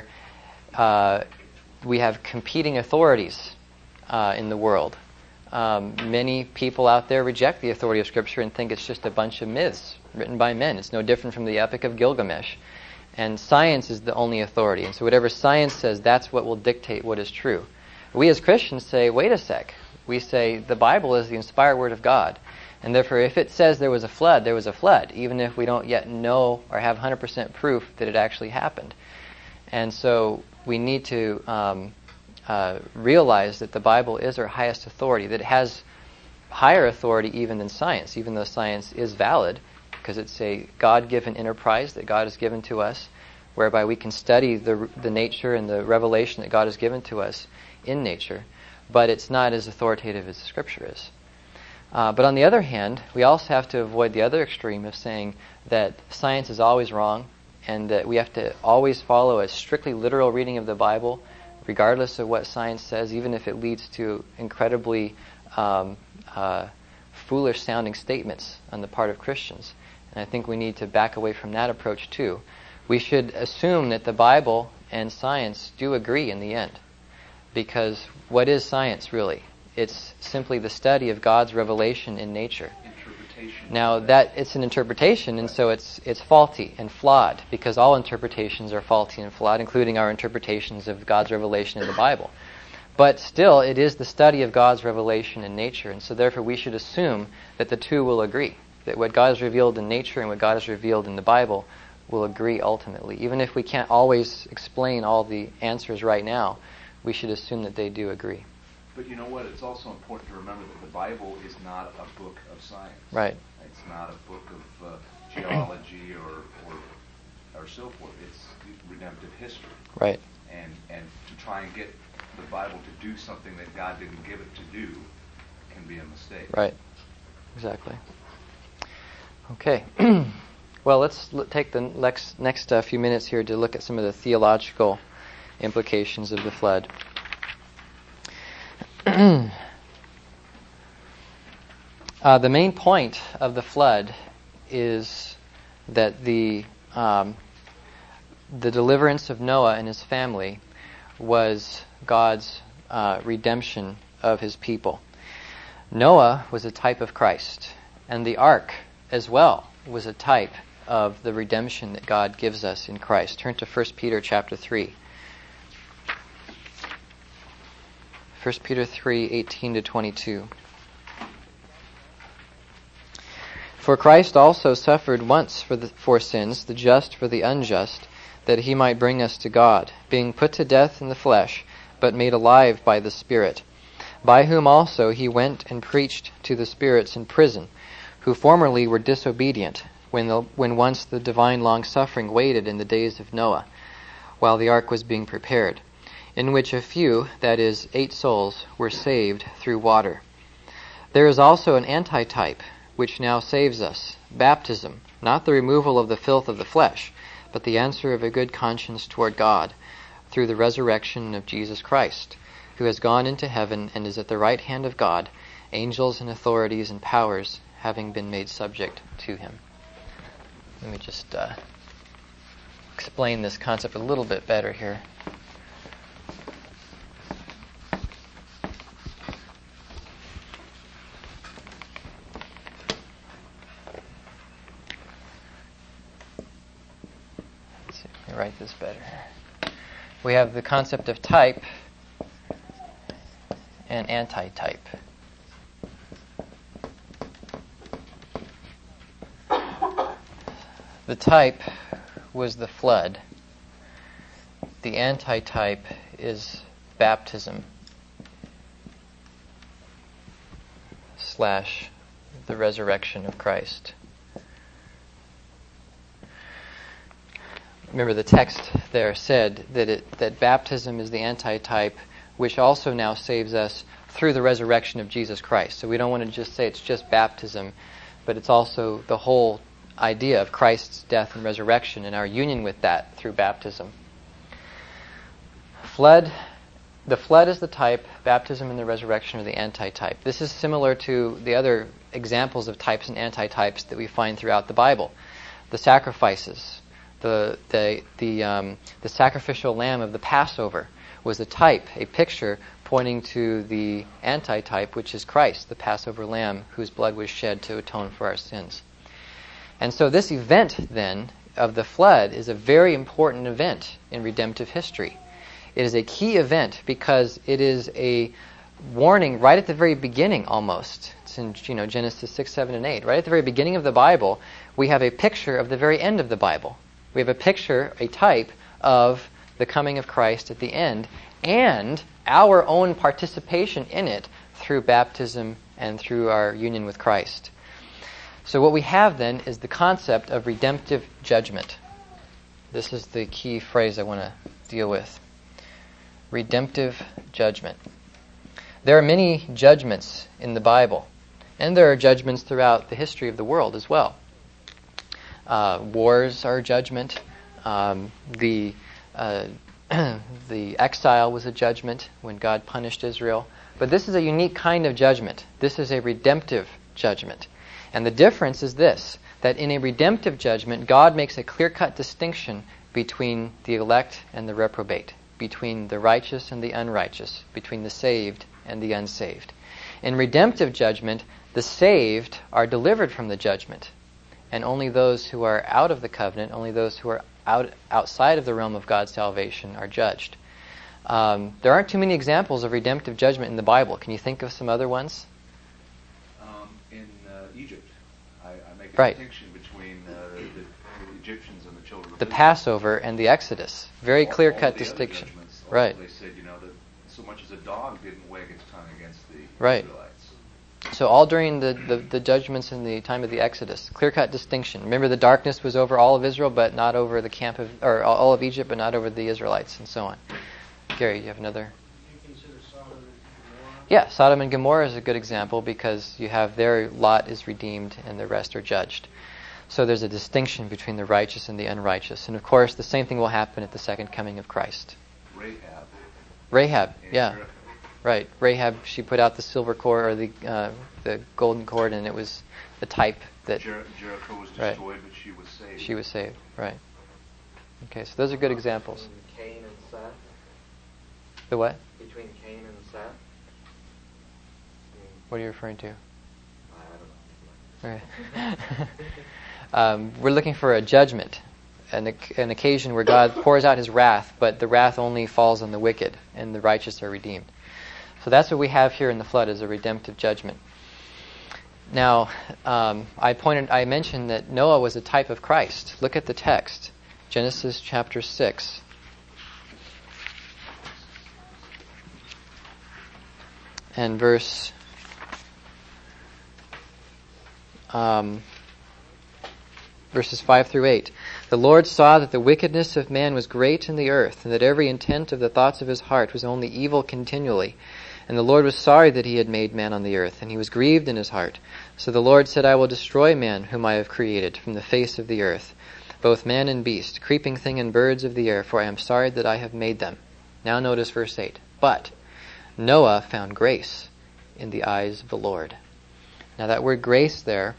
uh, we have competing authorities uh, in the world. Um, many people out there reject the authority of Scripture and think it's just a bunch of myths written by men. It's no different from the Epic of Gilgamesh. And science is the only authority. And so whatever science says, that's what will dictate what is true. We as Christians say, wait a sec. We say the Bible is the inspired Word of God. And therefore, if it says there was a flood, there was a flood, even if we don't yet know or have one hundred percent proof that it actually happened. And so we need to um, uh, realize that the Bible is our highest authority, that it has higher authority even than science, even though science is valid, because it's a God-given enterprise that God has given to us, whereby we can study the the nature and the revelation that God has given to us in nature, but it's not as authoritative as Scripture is. Uh, but on the other hand, we also have to avoid the other extreme of saying that science is always wrong, and that we have to always follow a strictly literal reading of the Bible, regardless of what science says, even if it leads to incredibly um, uh, foolish-sounding statements on the part of Christians. And I think we need to back away from that approach too. We should assume that the Bible and science do agree in the end. Because what is science really? It's simply the study of God's revelation in nature. Interpretation. Now that it's an interpretation, and so it's it's faulty and flawed, because all interpretations are faulty and flawed, including our interpretations of God's revelation in the Bible. But still, it is the study of God's revelation in nature, and so therefore we should assume that the two will agree. That what God has revealed in nature and what God has revealed in the Bible will agree ultimately. Even if we can't always explain all the answers right now, we should assume that they do agree. But you know what? It's also important to remember that the Bible is not a book of science. Right. It's not a book of uh, geology or, or or so forth. It's redemptive history. Right. And and to try and get the Bible to do something that God didn't give it to do can be a mistake. Right. Exactly. Okay. Well, let's l- take the next next uh, few minutes here to look at some of the theological implications of the flood. uh, the main point of the flood is that the um, the deliverance of Noah and his family was God's uh, redemption of his people. Noah was a type of Christ, and the ark as well was a type of the redemption that God gives us in Christ. Turn to First Peter chapter three. First Peter three, eighteen to twenty-two. For Christ also suffered once for the, for sins, the just for the unjust, that he might bring us to God, being put to death in the flesh, but made alive by the Spirit, by whom also he went and preached to the spirits in prison, who formerly were disobedient, when, the, when once the divine long-suffering waited in the days of Noah, while the ark was being prepared, in which a few, that is, eight souls, were saved through water. There is also an antitype, which now saves us, baptism, not the removal of the filth of the flesh, but the answer of a good conscience toward God, through the resurrection of Jesus Christ, who has gone into heaven and is at the right hand of God, angels and authorities and powers having been made subject to him. Let me just uh, explain this concept a little bit better here. Let's see, let me write this better. We have the concept of type and antitype. The type was the flood. The antitype is baptism slash the resurrection of Christ. Remember, the text there said that it, that baptism is the antitype, which also now saves us through the resurrection of Jesus Christ. So we don't want to just say it's just baptism, but it's also the whole idea of Christ's death and resurrection and our union with that through baptism. Flood, the flood is the type, baptism and the resurrection are the antitype. This is similar to the other examples of types and antitypes that we find throughout the Bible. The sacrifices, the the the um, the sacrificial lamb of the Passover was a type, a picture pointing to the antitype, which is Christ, the Passover lamb whose blood was shed to atone for our sins. And so this event, then, of the flood is a very important event in redemptive history. It is a key event because it is a warning right at the very beginning, almost. It's in you know, Genesis six, seven, and eight. Right at the very beginning of the Bible, we have a picture of the very end of the Bible. We have a picture, a type, of the coming of Christ at the end, and our own participation in it through baptism and through our union with Christ. So what we have then is the concept of redemptive judgment. This is the key phrase I want to deal with. Redemptive judgment. There are many judgments in the Bible, and there are judgments throughout the history of the world as well. Uh, wars are a judgment. Um, the uh, the exile was a judgment when God punished Israel. But this is a unique kind of judgment. This is a redemptive judgment. And the difference is this, that in a redemptive judgment, God makes a clear-cut distinction between the elect and the reprobate, between the righteous and the unrighteous, between the saved and the unsaved. In redemptive judgment, the saved are delivered from the judgment, and only those who are out of the covenant, only those who are out outside of the realm of God's salvation are judged. Um, there aren't too many examples of redemptive judgment in the Bible. Can you think of some other ones? Egypt. I, I make a right. distinction between uh, the, the Egyptians and the children of the Israel. Passover and the Exodus. Very all, clear-cut all the distinction. Other judgments, right. They said, you know, that so much as a dog didn't wag its tongue against the right. Israelites. So all during the, the, the judgments in the time of the Exodus, clear-cut distinction. Remember, the darkness was over all of Israel, but not over the camp of, or all of Egypt, but not over the Israelites, and so on. Gary, you have another? Yeah, Sodom and Gomorrah is a good example because you have their Lot is redeemed and the rest are judged. So there's a distinction between the righteous and the unrighteous. And of course, the same thing will happen at the second coming of Christ. Rahab. Rahab, yeah. Jericho. Right. Rahab, she put out the silver cord or the uh, the golden cord, and it was the type that... Jer- Jericho was destroyed, right. But she was saved. She was saved, right. Okay, so those are good examples. Cain and Seth? The what? Between Cain and Seth? What are you referring to? I don't know. Okay. um, we're looking for a judgment, an, an occasion where God pours out his wrath, but the wrath only falls on the wicked, and the righteous are redeemed. So that's what we have here in the flood, is a redemptive judgment. Now, um, I pointed, I mentioned that Noah was a type of Christ. Look at the text, Genesis chapter six. And verse Um, verses five through eight. The Lord saw that the wickedness of man was great in the earth, and that every intent of the thoughts of his heart was only evil continually. And the Lord was sorry that he had made man on the earth, and he was grieved in his heart. So the Lord said, I will destroy man whom I have created from the face of the earth, both man and beast, creeping thing and birds of the air, for I am sorry that I have made them. Now notice verse eight. But Noah found grace in the eyes of the Lord. Now that word grace there,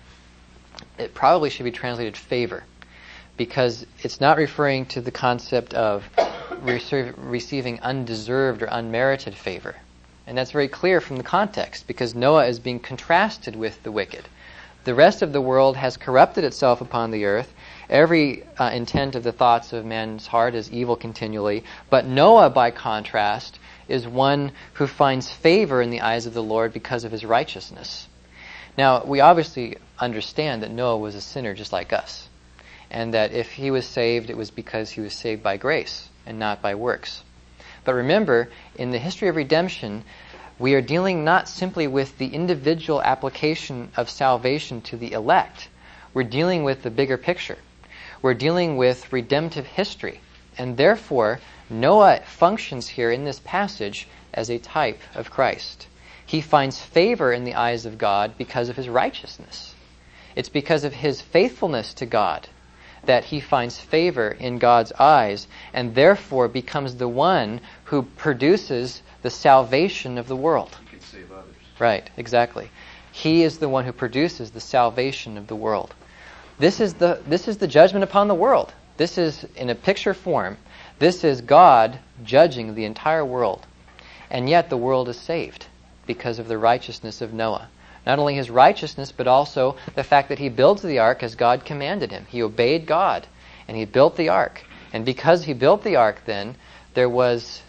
it probably should be translated favor, because it's not referring to the concept of rece- receiving undeserved or unmerited favor. And that's very clear from the context, because Noah is being contrasted with the wicked. The rest of the world has corrupted itself upon the earth. Every uh, intent of the thoughts of man's heart is evil continually. But Noah, by contrast, is one who finds favor in the eyes of the Lord because of his righteousness. Now, we obviously understand that Noah was a sinner just like us, and that if he was saved, it was because he was saved by grace and not by works. But remember, in the history of redemption, we are dealing not simply with the individual application of salvation to the elect. We're dealing with the bigger picture. We're dealing with redemptive history. And therefore, Noah functions here in this passage as a type of Christ. He finds favor in the eyes of God because of his righteousness. It's because of his faithfulness to God that he finds favor in God's eyes, and therefore becomes the one who produces the salvation of the world. He can save others. Right, exactly. He is the one who produces the salvation of the world. This is the this is the judgment upon the world. This is, in a picture form, this is God judging the entire world. And yet the world is saved because of the righteousness of Noah. Not only his righteousness, but also the fact that he builds the ark as God commanded him. He obeyed God, and he built the ark. And because he built the ark, then, there was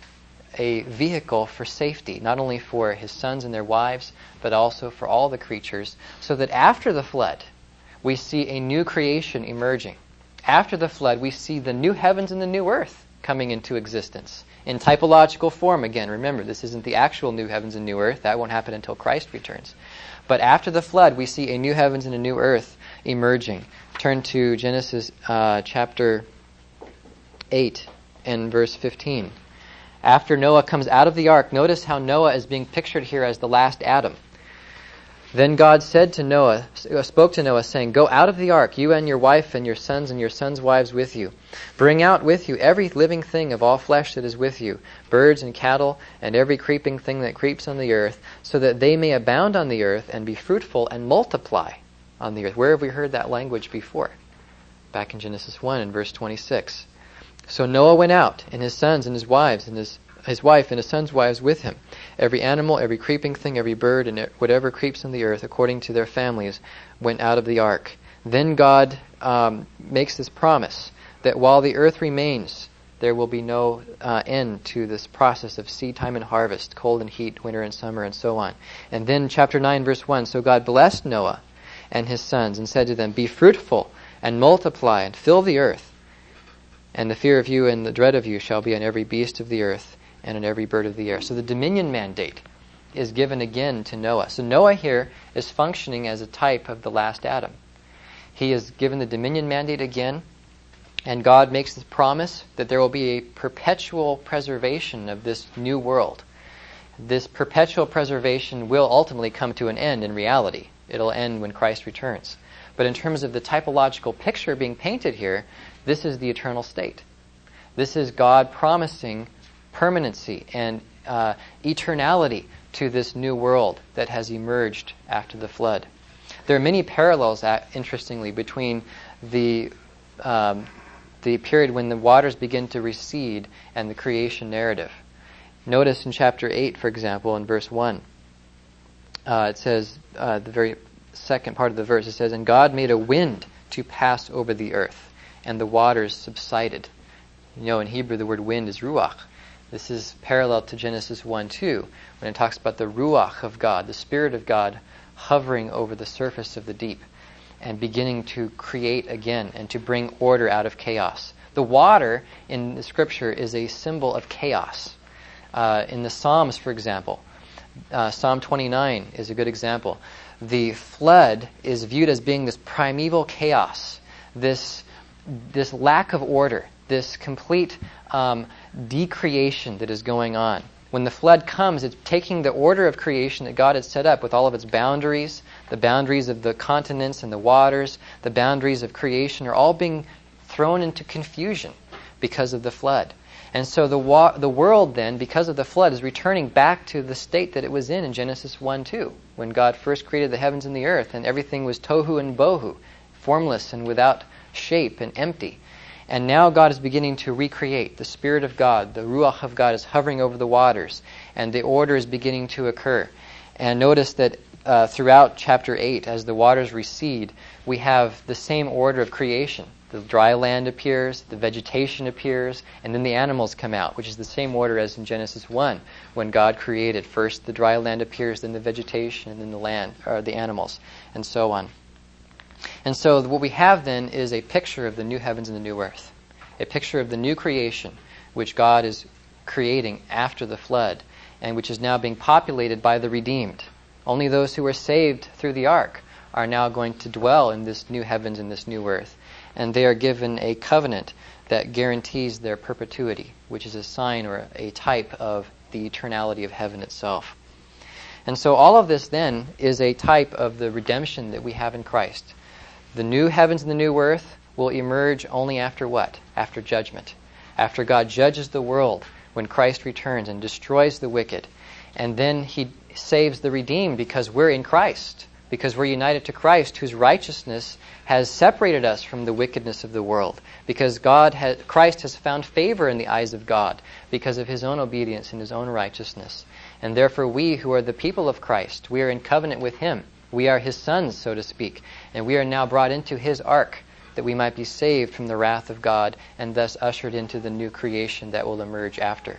a vehicle for safety, not only for his sons and their wives, but also for all the creatures, so that after the flood, we see a new creation emerging. After the flood, we see the new heavens and the new earth coming into existence. In typological form, again, remember, this isn't the actual new heavens and new earth. That won't happen until Christ returns. But after the flood, we see a new heavens and a new earth emerging. Turn to Genesis uh, chapter eight and verse fifteen. After Noah comes out of the ark, notice how Noah is being pictured here as the last Adam. Then God said to Noah, spoke to Noah, saying, Go out of the ark, you and your wife and your sons and your sons' wives with you. Bring out with you every living thing of all flesh that is with you, birds and cattle, and every creeping thing that creeps on the earth, so that they may abound on the earth and be fruitful and multiply on the earth. Where have we heard that language before? Back in Genesis one and verse twenty-six. So Noah went out, and his sons and his wives and his his wife and his sons' wives with him. Every animal, every creeping thing, every bird, and whatever creeps on the earth, according to their families, went out of the ark. Then God um, makes this promise that while the earth remains, there will be no uh, end to this process of seed time and harvest, cold and heat, winter and summer, and so on. And then chapter nine, verse one, So God blessed Noah and his sons and said to them, Be fruitful and multiply and fill the earth. And the fear of you and the dread of you shall be on every beast of the earth and on every bird of the air. So the dominion mandate is given again to Noah. So Noah here is functioning as a type of the last Adam. He is given the dominion mandate again, and God makes this promise that there will be a perpetual preservation of this new world. This perpetual preservation will ultimately come to an end in reality. It'll end when Christ returns. But in terms of the typological picture being painted here, this is the eternal state. This is God promising permanency and uh, eternality to this new world that has emerged after the flood. There are many parallels, uh, interestingly, between the um, the period when the waters begin to recede and the creation narrative. Notice in chapter eight, for example, in verse one, uh, it says, uh, the very second part of the verse, it says, And God made a wind to pass over the earth, and the waters subsided. You know, in Hebrew, the word wind is ruach. This is parallel to Genesis one two, when it talks about the ruach of God, the Spirit of God hovering over the surface of the deep and beginning to create again and to bring order out of chaos. The water in the Scripture is a symbol of chaos. Uh, in the Psalms, for example, uh, Psalm twenty-nine is a good example. The flood is viewed as being this primeval chaos this this lack of order, this complete um, decreation that is going on. When the flood comes, it's taking the order of creation that God had set up with all of its boundaries, the boundaries of the continents and the waters, the boundaries of creation are all being thrown into confusion because of the flood. And so the wa- the world then, because of the flood, is returning back to the state that it was in in Genesis one two, when God first created the heavens and the earth, and everything was tohu and bohu, formless and without shape and empty. And now God is beginning to recreate. The Spirit of God, the Ruach of God is hovering over the waters, and the order is beginning to occur. And notice that uh, throughout chapter eight, as the waters recede, we have the same order of creation. The dry land appears, the vegetation appears, and then the animals come out, which is the same order as in Genesis one, when God created. First the dry land appears, then the vegetation, and then the land, or the animals, and so on. And so what we have then is a picture of the new heavens and the new earth, a picture of the new creation which God is creating after the flood, and which is now being populated by the redeemed. Only those who were saved through the ark are now going to dwell in this new heavens and this new earth. And they are given a covenant that guarantees their perpetuity, which is a sign or a type of the eternality of heaven itself. And so all of this then is a type of the redemption that we have in Christ. The new heavens and the new earth will emerge only after what? After judgment. After God judges the world, when Christ returns and destroys the wicked. And then he saves the redeemed because we're in Christ, because we're united to Christ, whose righteousness has separated us from the wickedness of the world, because God has, Christ has found favor in the eyes of God because of his own obedience and his own righteousness. And therefore we who are the people of Christ, we are in covenant with him. We are his sons, so to speak, and we are now brought into his ark that we might be saved from the wrath of God and thus ushered into the new creation that will emerge after.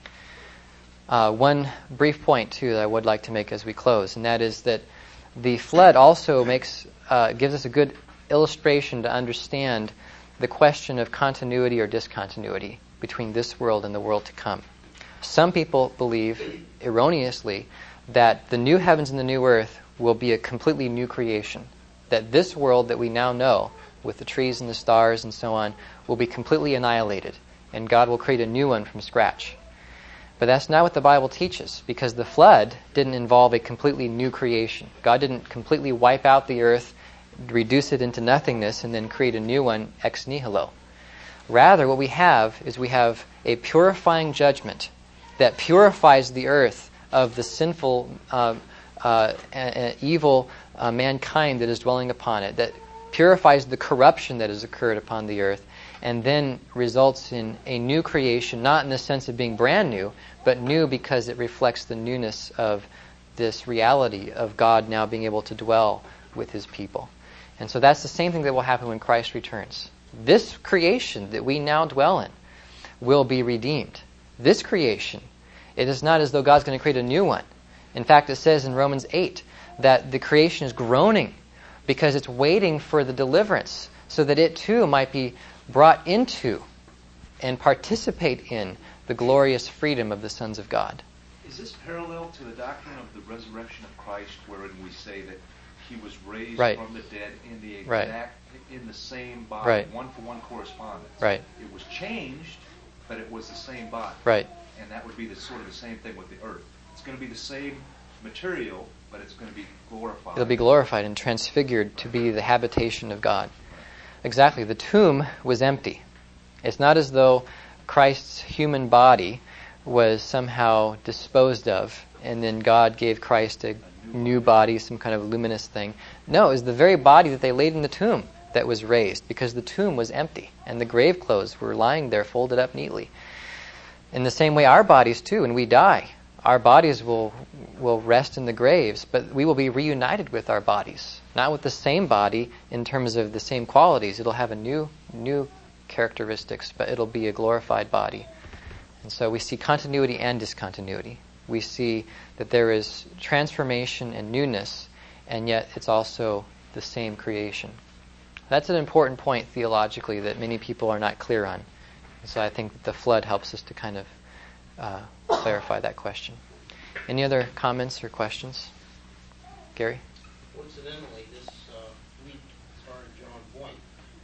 Uh, one brief point, too, that I would like to make as we close, and that is that the flood also makes uh, gives us a good illustration to understand the question of continuity or discontinuity between this world and the world to come. Some people believe, erroneously, that the new heavens and the new earth will be a completely new creation, that this world that we now know, with the trees and the stars and so on, will be completely annihilated, and God will create a new one from scratch. But that's not what the Bible teaches, because the flood didn't involve a completely new creation. God didn't completely wipe out the earth, reduce it into nothingness, and then create a new one ex nihilo. Rather, what we have is we have a purifying judgment that purifies the earth of the sinful, uh, uh, uh, evil uh, mankind that is dwelling upon it, that purifies the corruption that has occurred upon the earth, and then results in a new creation, not in the sense of being brand new, but new because it reflects the newness of this reality of God now being able to dwell with his people. And so that's the same thing that will happen when Christ returns. This creation that we now dwell in will be redeemed. This creation, it is not as though God's going to create a new one. In fact, it says in Romans eight that the creation is groaning because it's waiting for the deliverance so that it too might be brought into and participate in the glorious freedom of the sons of God. Is this parallel to the doctrine of the resurrection of Christ, wherein we say that he was raised right. from the dead in the exact, right. in the same body, right. one-for-one correspondence? Right. It was changed, but it was the same body. Right. And that would be the sort of the same thing with the earth. It's going to be the same material, but it's going to be glorified. It'll be glorified and transfigured to be the habitation of God. Exactly. The tomb was empty. It's not as though Christ's human body was somehow disposed of, and then God gave Christ a new body, some kind of luminous thing. No, it was the very body that they laid in the tomb that was raised, because the tomb was empty, and the grave clothes were lying there folded up neatly. In the same way, our bodies too, when we die, our bodies will will rest in the graves, but we will be reunited with our bodies. Not with the same body in terms of the same qualities. It'll have a new new characteristics, but it'll be a glorified body. And so we see continuity and discontinuity. We see that there is transformation and newness, and yet it's also the same creation. That's an important point theologically that many people are not clear on. So I think that the flood helps us to kind of uh, clarify that question. Any other comments or questions? Gary? Coincidentally, this uh, week, as far as John Point,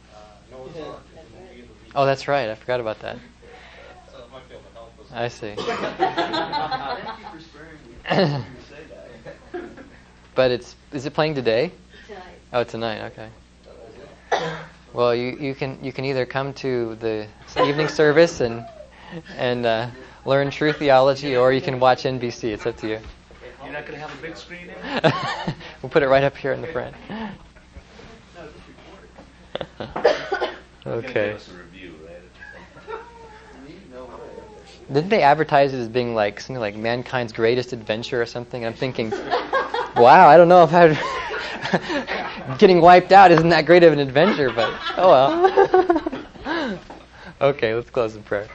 Noah's Ark. Oh, that's right. I forgot about that. So it might be able to help us. I see. Thank you for sparing me. You say that. But it's is it playing today? Tonight. Oh, tonight. Okay. Well, you, you can you can either come to the evening service and and uh, learn true theology, or you can watch N B C. It's up to you. You're not going to have a big screen in? We'll put it right up here in the front. Okay. Give us a review, right? Didn't they advertise it as being like something like mankind's greatest adventure or something? I'm thinking, wow, I don't know if I'd getting wiped out isn't that great of an adventure, but oh well. Okay, let's close in prayer.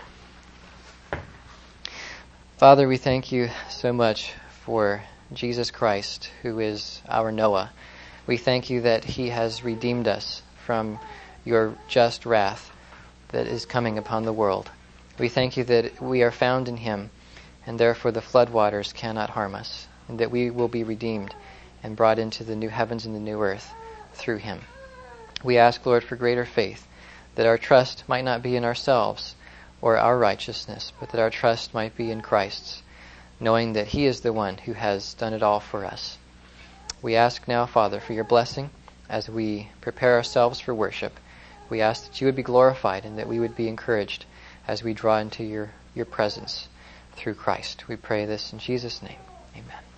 Father, we thank you so much for Jesus Christ, who is our Noah. We thank you that he has redeemed us from your just wrath that is coming upon the world. We thank you that we are found in him, and therefore the floodwaters cannot harm us, and that we will be redeemed and brought into the new heavens and the new earth through him. We ask, Lord, for greater faith, that our trust might not be in ourselves or our righteousness, but that our trust might be in Christ's, knowing that he is the one who has done it all for us. We ask now, Father, for your blessing as we prepare ourselves for worship. We ask that you would be glorified and that we would be encouraged as we draw into your, your presence through Christ. We pray this in Jesus' name. Amen.